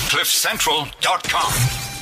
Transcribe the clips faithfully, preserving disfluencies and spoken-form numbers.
cliff central dot com.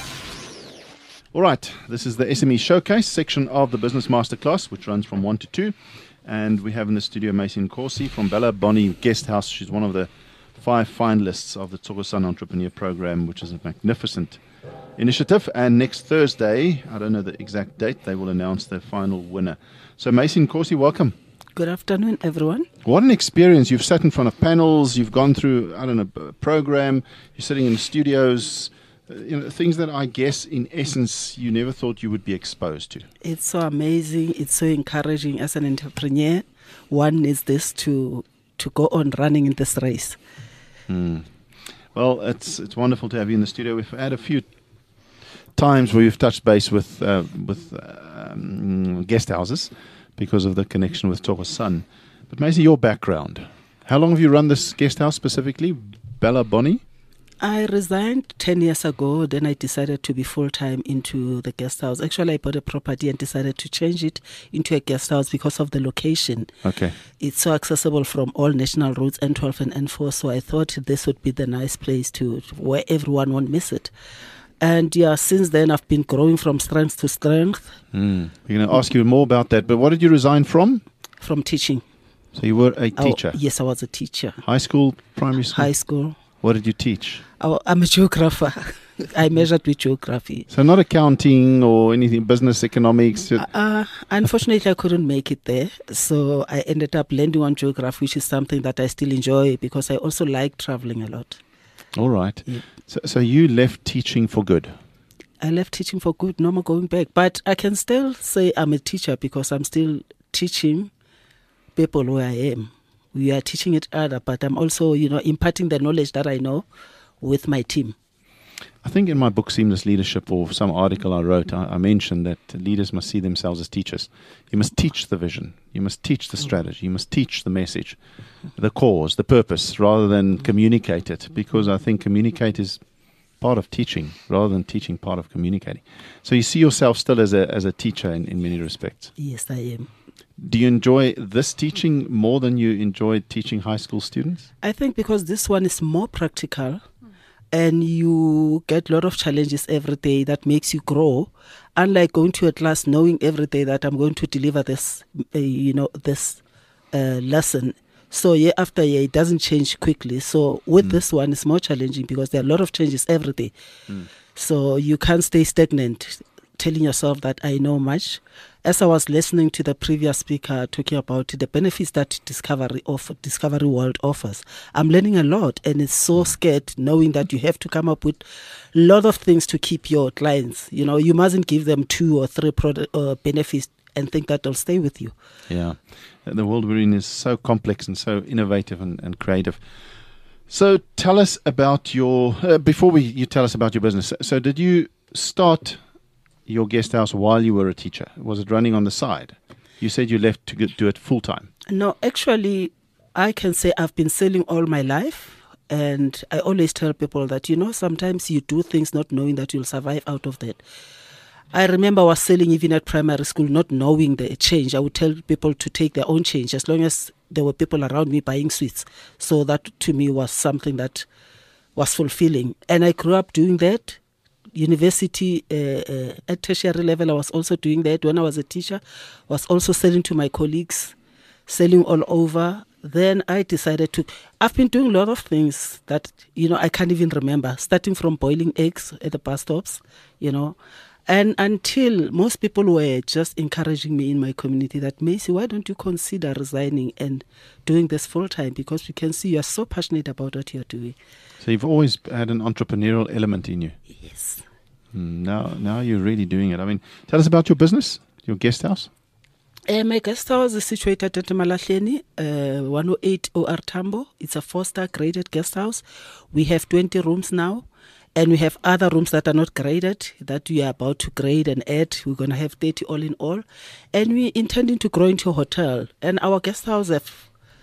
All right, this is the S M E Showcase section of the Business Masterclass, which runs from one to two. And we have in the studio Macy Nkosi from Bella Bonnie Guesthouse. She's one of the five finalists of the Tsokosan Entrepreneur Program, which is a magnificent initiative. And next Thursday, I don't know the exact date, they will announce the final winner. So Macy Nkosi, welcome. Good afternoon, everyone. What an experience. You've sat in front of panels, you've gone through, I don't know, a program, you're sitting in studios, uh, you know, things that I guess in essence you never thought you would be exposed to. It's so amazing. It's so encouraging as an entrepreneur. One needs this to to go on running in this race. Hmm. Well, it's it's wonderful to have you in the studio. We've had a few times where we've touched base with uh, with um, guest houses because of the connection with Tsokosan. But Macy, your background. How long have you run this guest house specifically, Bella Bonnie? I resigned ten years ago. Then I decided to be full-time into the guest house. Actually, I bought a property and decided to change it into a guest house because of the location. Okay. It's so accessible from all national roads, N twelve and N four. So I thought this would be the nice place to where everyone won't miss it. And yeah, since then I've been growing from strength to strength. Mm. We're going to ask you more about that. But what did you resign from? From teaching. So you were a teacher? Oh, yes, I was a teacher. High school, primary school? High school. What did you teach? Oh, I'm a geographer. I measured with geography. So not accounting or anything, business economics? Uh, uh, unfortunately, I couldn't make it there. So I ended up landing on geography, which is something that I still enjoy because I also like traveling a lot. All right. Yeah. So, so you left teaching for good? I left teaching for good. No more going back. But I can still say I'm a teacher because I'm still teaching people where I am. We are teaching each other, but I'm also, you know, imparting the knowledge that I know with my team. I think in my book, Seamless Leadership, or some article I wrote, I, I mentioned that leaders must see themselves as teachers. You must teach the vision. You must teach the strategy. You must teach the message, the cause, the purpose, rather than communicate it, because I think communicate is part of teaching rather than teaching part of communicating. So you see yourself still as a as a teacher in, in many respects. Yes, I am. Do you enjoy this teaching more than you enjoyed teaching high school students? I think because this one is more practical and you get a lot of challenges every day that makes you grow. Unlike going to a class knowing every day that I'm going to deliver this, uh, you know, this uh, lesson. So year after year, it doesn't change quickly. So with mm. this one, it's more challenging because there are a lot of changes every day. Mm. So you can't stay stagnant, telling yourself that I know much. As I was listening to the previous speaker talking about the benefits that Discovery of Discovery World offers, I'm learning a lot, and it's so scared knowing that you have to come up with a lot of things to keep your clients. You know, you mustn't give them two or three product uh, benefits and think that they'll stay with you. Yeah, the world we're in is so complex and so innovative and, and creative. So tell us about your uh, before we you tell us about your business. So did you start your guest house while you were a teacher? Was it running on the side? You said you left to get, do it full time. No, actually, I can say I've been selling all my life. And I always tell people that, you know, sometimes you do things not knowing that you'll survive out of that. I remember I was selling even at primary school, not knowing the change. I would tell people to take their own change as long as there were people around me buying sweets. So that to me was something that was fulfilling. And I grew up doing that. University, uh, uh, at tertiary level, I was also doing that. When I was a teacher, I was also selling to my colleagues, selling all over. Then I decided to, I've been doing a lot of things that, you know, I can't even remember, starting from boiling eggs at the bus stops, you know, and until most people were just encouraging me in my community that, Macy, why don't you consider resigning and doing this full time? Because we can see you are so passionate about what you're doing. So you've always had an entrepreneurial element in you. Yes. Now, now you're really doing it. I mean, tell us about your business, your guest house. Uh, my guest house is situated at Malahleni, uh, one oh eight O R Tambo. It's a four-star graded guest house. We have twenty rooms now, and we have other rooms that are not graded that we are about to grade and add. We're going to have thirty all in all. And we're intending to grow into a hotel. And our guest house have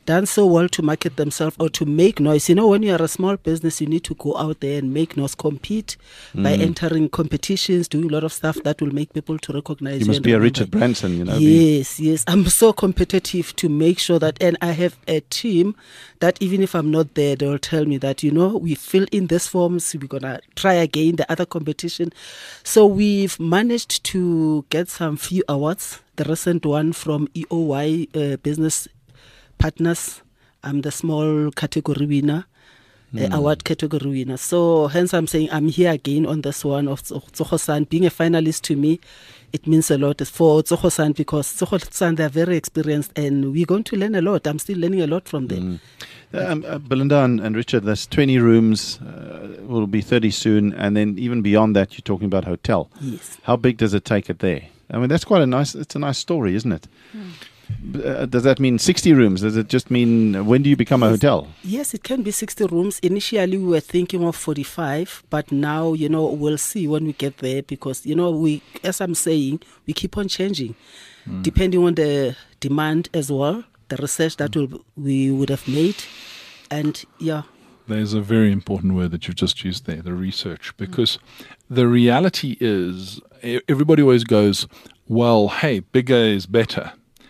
done so well to market themselves or to make noise. You know, when you are a small business, you need to go out there and make noise, compete mm. by entering competitions, doing a lot of stuff that will make people to recognize you. You must be a Richard Branson, you know. Yes, yes. I'm so competitive to make sure that, and I have a team that even if I'm not there, they will tell me that, you know, we fill in this forms, we're going to try again the other competition. So we've managed to get some few awards. The recent one from E O Y uh, Business Partners, I'm the small category winner, mm. uh, award category winner. So hence I'm saying I'm here again on this one of Tsogo-san. Being a finalist to me, it means a lot for Tsogo-san because Tsogo-san, they're very experienced and we're going to learn a lot. I'm still learning a lot from them. Mm. Um, uh, Belinda and, and Richard, there's twenty rooms, uh, will be thirty soon, and then even beyond that, you're talking about hotel. Yes. How big does it take it there? I mean, that's quite a nice, it's a nice story, isn't it? Mm. Uh, does that mean sixty rooms? Does it just mean when do you become yes. a hotel? Yes, it can be sixty rooms. Initially, we were thinking of forty-five, but now, you know, we'll see when we get there because, you know, we, as I'm saying, we keep on changing mm. depending on the demand as well, the research that mm. we'll, we would have made. And yeah. There's a very important word that you've just used there, the research, because mm. the reality is everybody always goes, well, hey, bigger is better.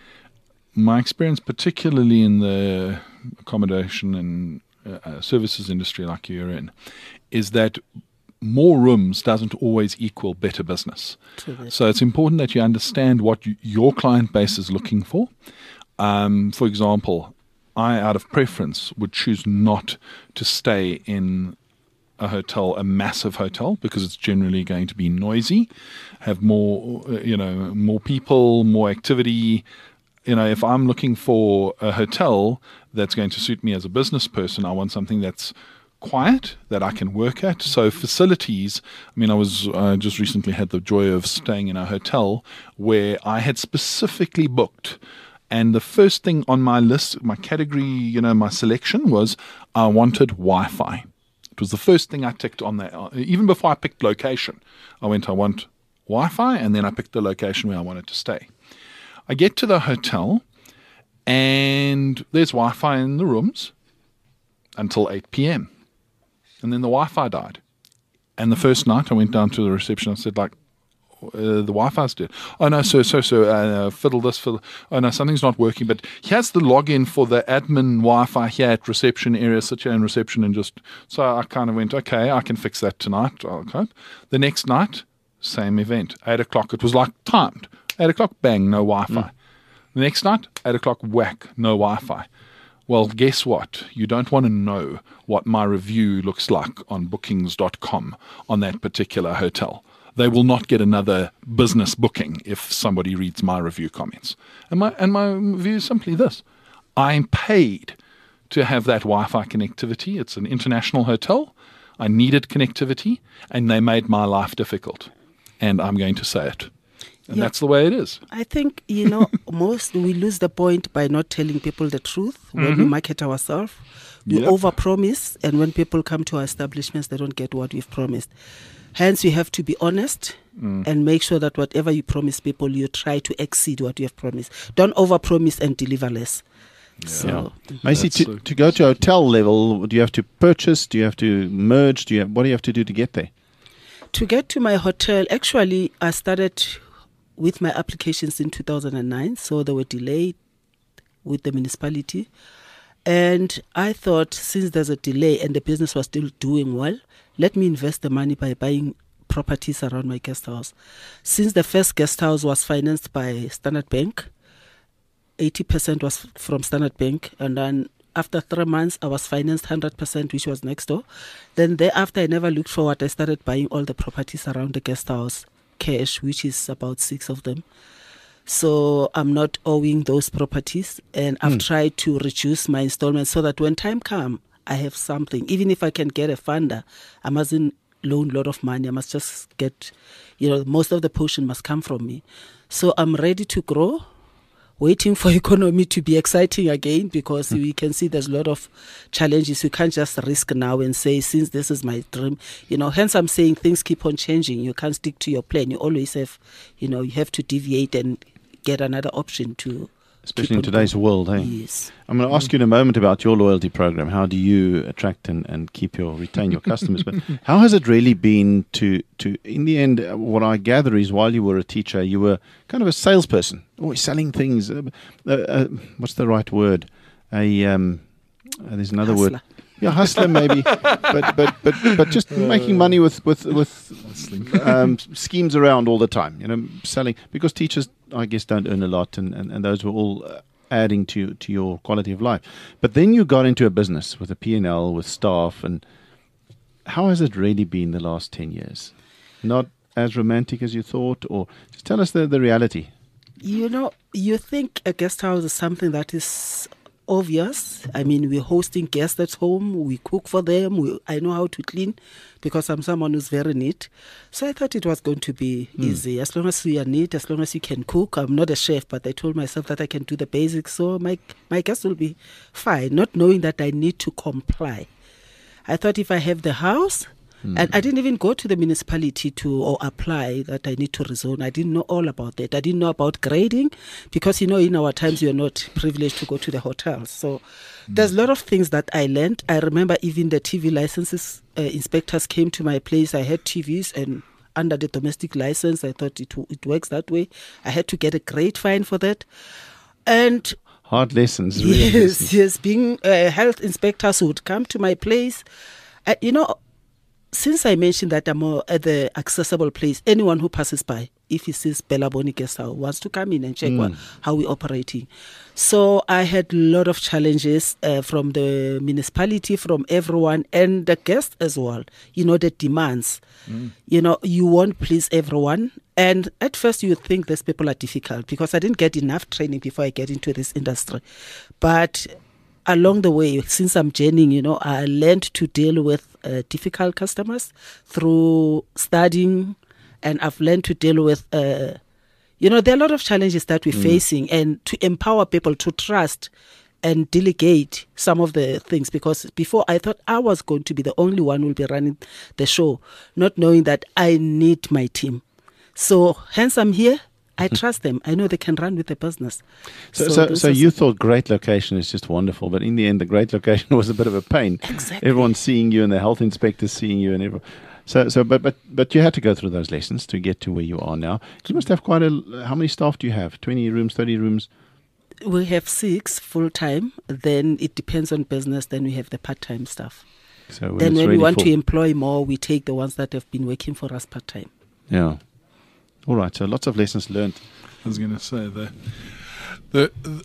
My experience, particularly in the accommodation and uh, services industry like you're in, is that more rooms doesn't always equal better business. So it's important that you understand what you, your client base is looking for. Um, for example, I, out of preference, would choose not to stay in a hotel, a massive hotel, because it's generally going to be noisy, have more, uh, you know, more people, more activity. You know, if I'm looking for a hotel that's going to suit me as a business person, I want something that's quiet, that I can work at. So facilities, I mean, I was uh, just recently had the joy of staying in a hotel where I had specifically booked, and the first thing on my list, my category, you know, my selection was I wanted Wi-Fi. It was the first thing I ticked on that. Even before I picked location, I went, I want Wi-Fi, and then I picked the location where I wanted to stay. I get to the hotel, and there's Wi-Fi in the rooms until eight p.m. And then the Wi-Fi died. And the first night, I went down to the reception and said, like, uh, the Wi-Fi's dead. Oh, no, so, so, so, uh, fiddle this, fiddle. Oh, no, something's not working. But here's the login for the admin Wi-Fi here at reception area. Sit here in reception and just... So I kind of went, okay, I can fix that tonight. Okay. The next night, same event. eight o'clock. It was like timed. eight o'clock, bang, no Wi-Fi. Mm. The next night, eight o'clock, whack, no Wi-Fi. Well, guess what? You don't want to know what my review looks like on bookings dot com on that particular hotel. They will not get another business booking if somebody reads my review comments. And my, and my view is simply this. I'm paid to have that Wi-Fi connectivity. It's an international hotel. I needed connectivity, and they made my life difficult. And I'm going to say it. And yeah. that's the way it is. I think, you know, most we lose the point by not telling people the truth when mm-hmm. we market ourselves. We yep. overpromise, and when people come to our establishments, they don't get what we've promised. Hence, you have to be honest mm. and make sure that whatever you promise people, you try to exceed what you have promised. Don't overpromise and deliver less. Yeah. So, yeah. Macy, to, to go to hotel level, do you have to purchase? Do you have to merge? Do you have, what do you have to do to get there? To get to my hotel, actually, I started with my applications in two thousand nine, so they were delayed with the municipality. And I thought, since there's a delay and the business was still doing well, let me invest the money by buying properties around my guest house. Since the first guest house was financed by Standard Bank, eighty percent was from Standard Bank, and then after three months, I was financed one hundred percent, which was next door. Then thereafter, I never looked forward. I started buying all the properties around the guest house, cash, which is about six of them. So I'm not owing those properties, and I've mm. tried to reduce my installments so that when time comes, I have something. Even if I can get a funder, I mustn't loan a lot of money. I must just get, you know, most of the portion must come from me. So I'm ready to grow, waiting for economy to be exciting again, because mm. we can see there's a lot of challenges. You can't just risk now and say, since this is my dream, you know, hence I'm saying things keep on changing. You can't stick to your plan. You always have, you know, you have to deviate and get another option to especially in keep on today's going. world. Hey, Yes. I'm going to ask you in a moment about your loyalty program. How do you attract and, and keep your retain your customers? But how has it really been to to in the end? uh, What I gather is while you were a teacher, you were kind of a salesperson, always selling things. Uh, uh, uh, what's the right word? A um, uh, there's another word. Hustler. Yeah, hustler maybe, but but but but just making money with with with um, schemes around all the time. You know, selling because teachers, I guess, don't earn a lot, and, and, and those were all uh, adding to to your quality of life. But then you got into a business with a P and L, with staff, and how has it really been the last ten years? Not as romantic as you thought, or just tell us the the reality. You know, you think a guest house is something that is obvious. I mean, we're hosting guests at home. We cook for them. We, I know how to clean because I'm someone who's very neat. So I thought it was going to be Mm. easy. As long as you are neat, as long as you can cook. I'm not a chef, but I told myself that I can do the basics. So my, my guests will be fine, not knowing that I need to comply. I thought if I have the house, and I didn't even go to the municipality to or apply that I need to rezone. I didn't know all about that. I didn't know about grading because, you know, in our times, you're not privileged to go to the hotels. So there's a lot of things that I learned. I remember even the T V licenses, uh, inspectors came to my place. I had T Vs and under the domestic license, I thought it, w- it works that way. I had to get a grade fine for that. And Hard lessons, real yes, lessons. yes, being uh, health inspectors would come to my place. Uh, you know, since I mentioned that I'm uh, at the accessible place, anyone who passes by, if he sees Bella Boni Guest House, wants to come in and check what, how we're operating. So I had a lot of challenges uh, from the municipality, from everyone, and the guests as well. You know, the demands. You know, you won't please everyone. And at first you think these people are difficult because I didn't get enough training before I get into this industry. But along the way, since I'm journeying, you know, I learned to deal with uh, difficult customers through studying, and I've learned to deal with, uh, you know, there are a lot of challenges that we're facing, and to empower people to trust and delegate some of the things, because before I thought I was going to be the only one who will be running the show, not knowing that I need my team. So hence I'm here. I trust them. I know they can run with the business. So, so, those so are you some- thought great location is just wonderful, but in the end, the great location was a bit of a pain. Exactly. Everyone's seeing you, and the health inspectors seeing you, and everyone. So, so, but, but, but you had to go through those lessons to get to where you are now. You must have quite a. How many staff do you have? Twenty rooms, thirty rooms. We have six full time. Then it depends on business. Then we have the part time staff. So when Then it's when we really want full. to employ more, we take the ones that have been working for us part time. Yeah. All right. So lots of lessons learned. I was going to say the, the the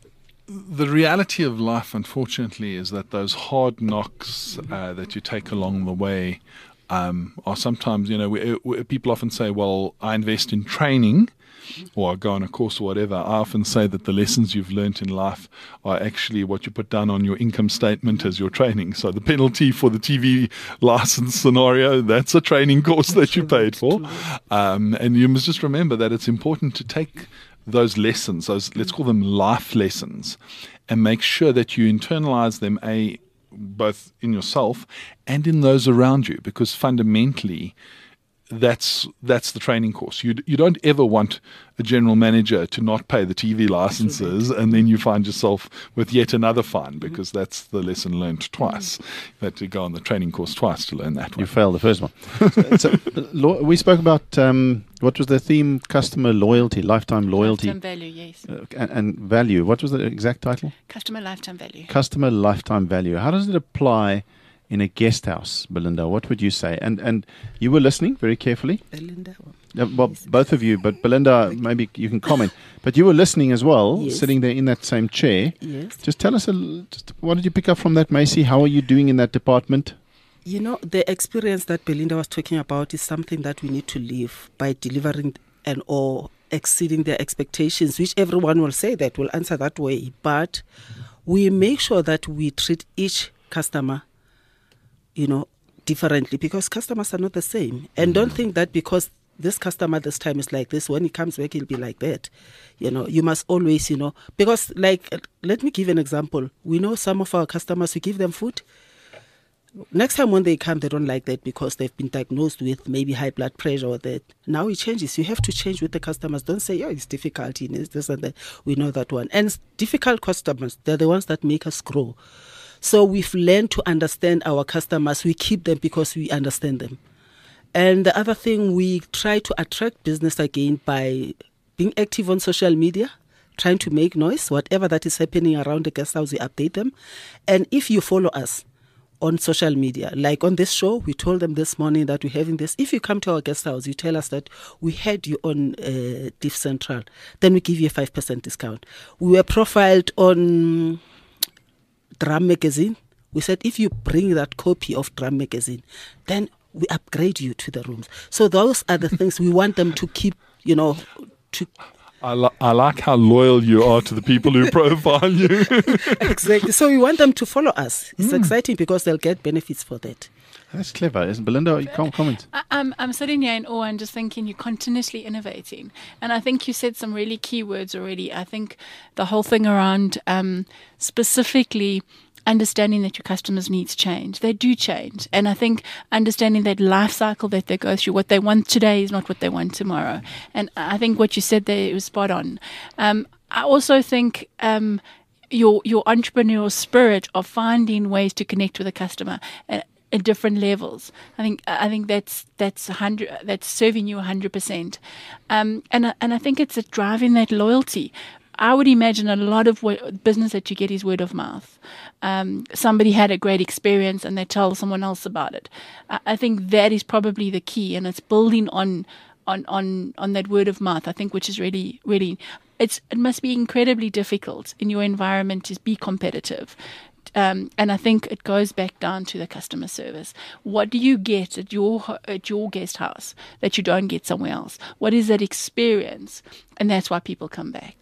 the reality of life, unfortunately, is that those hard knocks uh, that you take along the way um, are sometimes, you know, we, we, people often say, "Well, I invest in training." Or I go on a course or whatever. I often say that the lessons you've learnt in life are actually what you put down on your income statement as your training. So the penalty for the T V license scenario, that's a training course that you paid for. Um, and you must just remember that it's important to take those lessons, those, let's call them life lessons, and make sure that you internalize them, a both in yourself and in those around you, because fundamentally that's that's the training course. You you don't ever want a general manager to not pay the T V licenses, and then you find yourself with yet another fine, because that's the lesson learned twice. You had to go on the training course twice to learn that You one. failed the first one. so, uh, lo- we spoke about um, what was the theme? Customer loyalty, lifetime loyalty, Lifetime value, yes. uh, and, and value. What was the exact title? Customer lifetime value. Customer lifetime value. How does it apply in a guest house, Belinda? What would you say? And and you were listening very carefully. Belinda. Uh, well, both of you, but Belinda, maybe you can comment. But you were listening as well, Yes. sitting there in that same chair. Yes. Just tell us, a, l- just what did you pick up from that, Macy? How are you doing in that department? You know, the experience that Belinda was talking about is something that we need to live by delivering and or exceeding their expectations, which everyone will say that, will answer that way. But we make sure that we treat each customer, you know, differently, because customers are not the same. And don't think that because this customer this time is like this, when he comes back, he'll be like that. You know, you must always, you know, because like, uh, let me give an example. We know some of our customers, we give them food. Next time when they come, they don't like that because they've been diagnosed with maybe high blood pressure or that. Now it changes. You have to change with the customers. Don't say, oh, it's difficult, it's this and that. We know that one. And difficult customers, they're the ones that make us grow. So we've learned to understand our customers. We keep them because we understand them. And the other thing, we try to attract business again by being active on social media, trying to make noise. Whatever that is happening around the guest house, we update them. And if you follow us on social media, like on this show, we told them this morning that we're having this. If you come to our guest house, you tell us that we had you on uh, Diff Central, then we give you a five percent discount. We were profiled on Drum Magazine. We said, if you bring that copy of Drum Magazine, then we upgrade you to the rooms. So those are the things we want them to keep, you know, to... I, li- I like how loyal you are to the people who profile you. Exactly. So we want them to follow us. It's mm. exciting because they'll get benefits for that. That's clever, isn't it? Belinda, you can't comment. I, I'm, I'm sitting here in awe and just thinking you're continuously innovating. And I think you said some really key words already. I think the whole thing around um, specifically understanding that your customers' needs change. They do change. And I think understanding that life cycle that they go through, what they want today is not what they want tomorrow. And I think what you said there was spot on. Um, I also think um, your your entrepreneurial spirit of finding ways to connect with a customer at, at different levels. I think I think that's that's a hundred that's serving you a hundred percent. Um, and and I think it's a driving that loyalty. I would imagine a lot of what, business that you get is word of mouth. Um, somebody had a great experience and they tell someone else about it. I, I think that is probably the key, and it's building on, on, on, on that word of mouth, I think, which is really, really, it's, it must be incredibly difficult in your environment to be competitive. Um, and I think it goes back down to the customer service. What do you get at your at your guest house that you don't get somewhere else? What is that experience? And that's why people come back.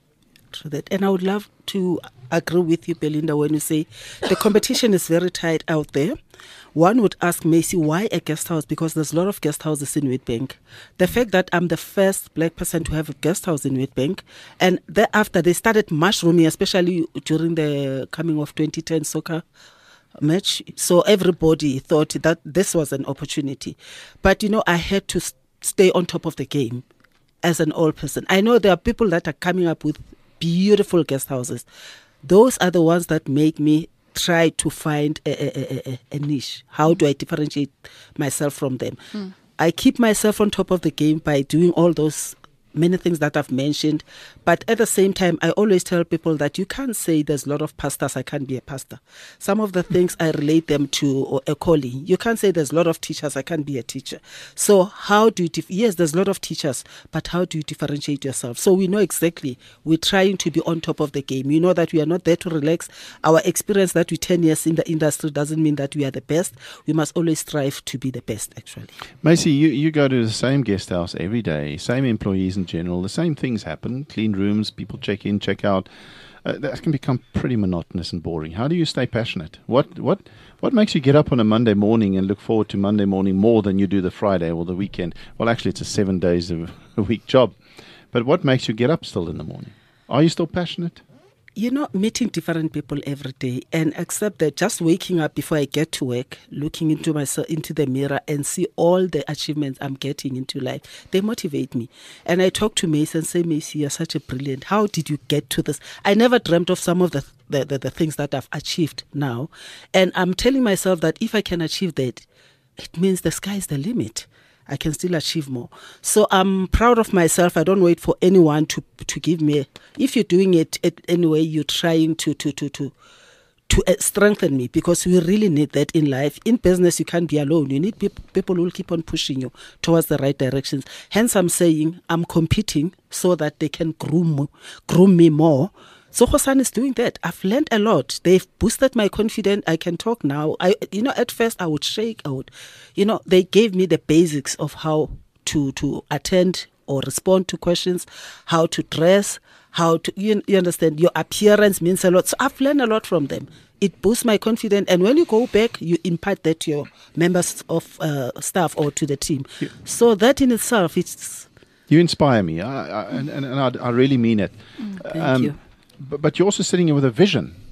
That. And I would love to agree with you, Belinda, when you say the competition is very tight out there. One would ask Macy, why a guest house? Because there's a lot of guest houses in Witbank. The fact that I'm the first black person to have a guest house in Witbank, and thereafter they started mushrooming, especially during the coming of twenty ten soccer match. So everybody thought that this was an opportunity. But, you know, I had to stay on top of the game as an old person. I know there are people that are coming up with beautiful guest houses. Those are the ones that make me try to find a, a, a, a niche. How do I differentiate myself from them? Mm. I keep myself on top of the game by doing all those many things that I've mentioned. But at the same time, I always tell people that you can't say there's a lot of pastors, I can't be a pastor. Some of the things I relate them to a calling. You can't say there's a lot of teachers, I can't be a teacher. So how do you, dif- yes, there's a lot of teachers, but how do you differentiate yourself? So we know exactly, we're trying to be on top of the game. You know that we are not there to relax. Our experience that we ten years in the industry doesn't mean that we are the best. We must always strive to be the best, actually. Macy, you, you go to the same guest house every day, same employees and general, the same things happen, clean rooms, people check in, check out. Uh, that can become pretty monotonous and boring. How do you stay passionate? What what what makes you get up on a Monday morning and look forward to Monday morning more than you do the Friday or the weekend? Well, actually, it's a seven days a, a week job. But what makes you get up still in the morning? Are you still passionate? You know, meeting different people every day, and accept that just waking up before I get to work, looking into myself, into the mirror and see all the achievements I'm getting into life, they motivate me. And I talk to Macy and say, Macy, you're such a brilliant. How did you get to this? I never dreamt of some of the, the, the, the things that I've achieved now. And I'm telling myself that if I can achieve that, it means the sky is the limit. I can still achieve more. So I'm proud of myself. I don't wait for anyone to to give me. If you're doing it anyway, you're trying to to to to to strengthen me, because we really need that in life. In business, you can't be alone. You need people people who will keep on pushing you towards the right directions. Hence, I'm saying I'm competing so that they can groom groom me more. So Hosan is doing that. I've learned a lot. They've boosted my confidence. I can talk now. I, you know, at first I would shake. I would, you know, they gave me the basics of how to to attend or respond to questions, how to dress, how to, you, you understand, your appearance means a lot. So I've learned a lot from them. It boosts my confidence. And when you go back, you impart that to your members of uh, staff or to the team. Yeah. So that in itself, it's... You inspire me. I, I, and and I, I really mean it. Mm, thank um, you. But, but you're also sitting here with a vision.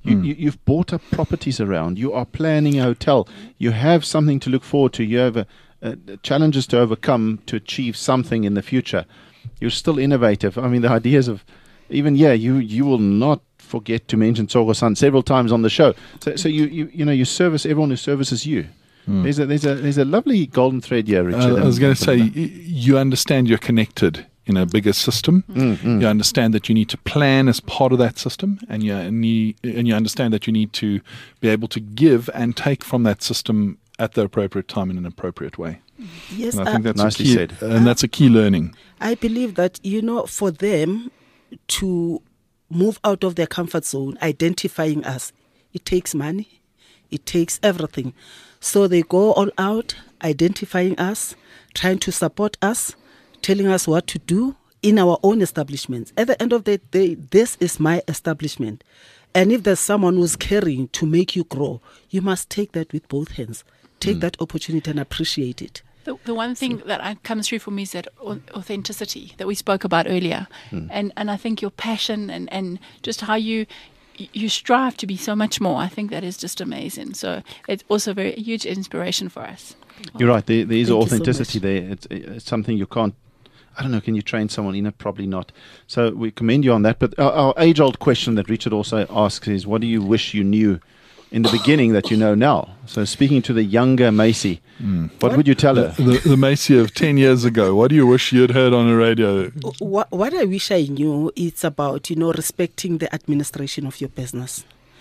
You, you, you've bought up properties around. You are planning a hotel. You have something to look forward to. You have a, a, challenges to overcome to achieve something in the future. You're still innovative. I mean, the ideas of even, yeah, you, you will not forget to mention Tsogo-san several times on the show. So, so you, you, you know, you service everyone who services you. Mm. There's a there's a there's a lovely golden thread here, Richard. Uh, I was going to say, y- you understand you're connected in a bigger system. Mm, mm. You understand that you need to plan as part of that system, and you and you, and you understand that you need to be able to give and take from that system at the appropriate time in an appropriate way. Yes, and I think uh, that's nicely a key, said. and that's a key learning. I believe that, you know, for them to move out of their comfort zone, identifying us, it takes money, it takes everything. So they go all out, identifying us, trying to support us, telling us what to do in our own establishments. At the end of the day, this is my establishment. And if there's someone who's caring to make you grow, you must take that with both hands. Take mm. that opportunity and appreciate it. The, the one thing so. that I, comes through for me is that authenticity that we spoke about earlier. Mm. And, and I think your passion and, and just how you... you strive to be so much more. I think that is just amazing. So it's also very a huge inspiration for us. You're right. There, there is Thank authenticity so there. It's, it's something you can't, I don't know, can you train someone in it? Probably not. So we commend you on that. But our, our age-old question that Richard also asks is, what do you wish you knew in the beginning that you know now? So speaking to the younger Macy, mm. what, what would you tell her? The, the, the Macy of ten years ago, what do you wish you had heard on the radio? What, what I wish I knew is about, you know, respecting the administration of your business.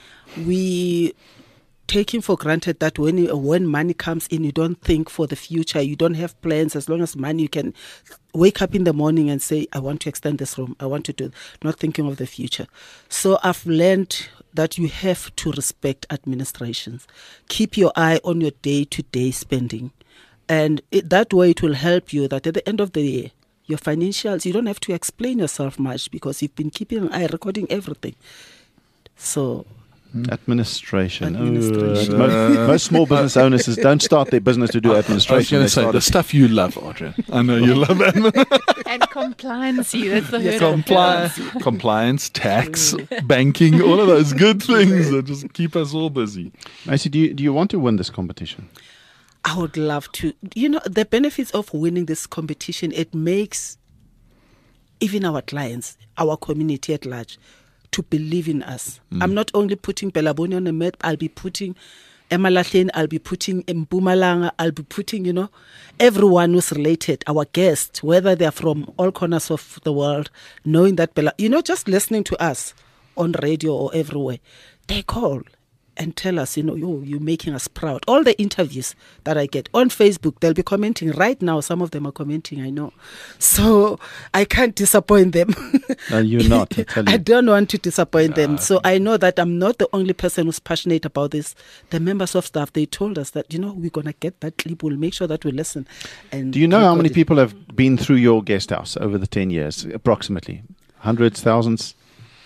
We taking for granted that when you, when money comes in, you don't think for the future. You don't have plans. As long as money, you can wake up in the morning and say, I want to extend this room. I want to do, not thinking of the future. So I've learned that you have to respect administrations. Keep your eye on your day-to-day spending. And it, that way it will help you that at the end of the year, your financials, you don't have to explain yourself much because you've been keeping an eye, recording everything. So... Administration. Administration. Uh, most, most small business owners is don't start their business to do administration. I was going to say, the stuff you love, Audrey. I know you love admin. And compliance. That's the Yes, hurdle. Compli- compliance, tax, banking, all of those good things that just keep us all busy. Macy, do you, do you want to win this competition? I would love to. You know, the benefits of winning this competition, it makes even our clients, our community at large, to believe in us. Mm. I'm not only putting Belaboni on the map, I'll be putting Emalahleni, I'll be putting Mpumalanga, I'll be putting, you know, everyone who's related, our guests, whether they're from all corners of the world, knowing that, Bela, you know, just listening to us on radio or everywhere, they call and tell us, you know, yo, you're making us proud. All the interviews that I get on Facebook, they'll be commenting right now. Some of them are commenting, I know. So I can't disappoint them. No, you're not, I tell you. I don't want to disappoint them. So I know that I'm not the only person who's passionate about this. The members of staff, they told us that, you know, we're going to get that clip. We'll make sure that we listen. And do you know how many it. people have been through your guest house over the ten years, approximately? Hundreds, thousands?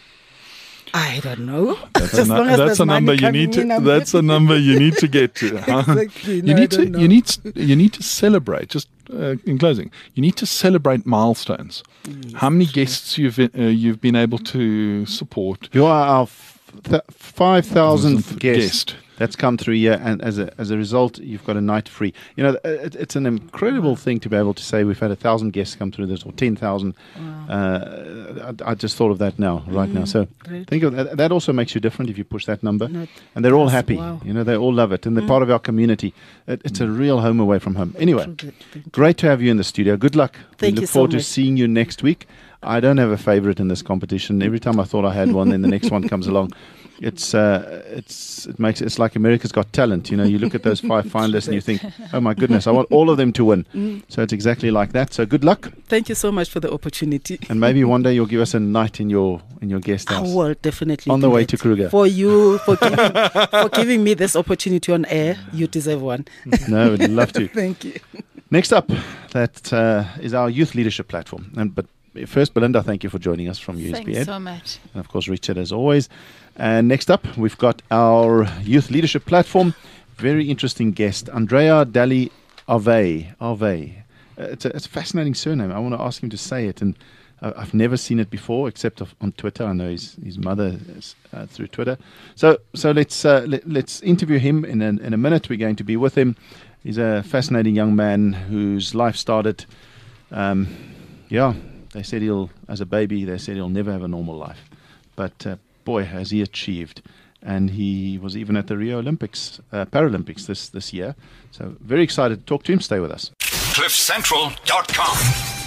I don't know. That's a, nu- that's a number you need to. In, that's a number you need to get to. Exactly. You No, need I to. don't know. You need. You need to celebrate. Just uh, in closing, you need to celebrate milestones. Yes, How many guests you've uh, you've been able to support? You are our f- th- five thousandth guest. Guest. That's come through here, and as a as a result, you've got a night free. You know, it, it's an incredible thing to be able to say we've had a thousand guests come through this, or ten thousand. Wow. Uh, I, I just thought of that now, right now. So great. think of that. That also makes you different if you push that number, No, it and they're all does. happy. Wow. You know, they all love it, and they're part of our community. It, it's a real home away from home. Anyway, True that. Thank you. great to have you in the studio. Good luck. Thank we you look so forward to much. seeing you next week. I don't have a favorite in this competition. Every time I thought I had one, then the next one comes along. It's uh, it's it makes it's like America's Got Talent. You know, you look at those five finalists and you think, oh my goodness, I want all of them to win. Mm. So it's exactly like that. So good luck, Thank you so much for the opportunity. and maybe one day you'll give us a night in your in your guest I house will definitely on the do way that. to Kruger. For you, for giving, for giving me this opportunity on air, you deserve one. No, we'd love to. Thank you. Next up, that uh, is our youth leadership platform. And but first, Belinda, thank you for joining us from U S B Thanks Ed. so much. And of course, Richard, as always. And next up, we've got our youth leadership platform. Very interesting guest, Andrea Dali Ave. Ave. Uh, it's, a, it's a fascinating surname. I want to ask him to say it. And Uh, I've never seen it before, except of, on Twitter. I know his his mother is, uh, through Twitter. So so let's uh, let, let's interview him in a, in a minute. We're going to be with him. He's a fascinating young man whose life started. Um, yeah, they said he'll as a baby. They said he'll never have a normal life, but uh, boy, has he achieved. And he was even at the Rio Olympics, uh, Paralympics this, this year. So very excited to talk to him. Stay with us. cliff central dot com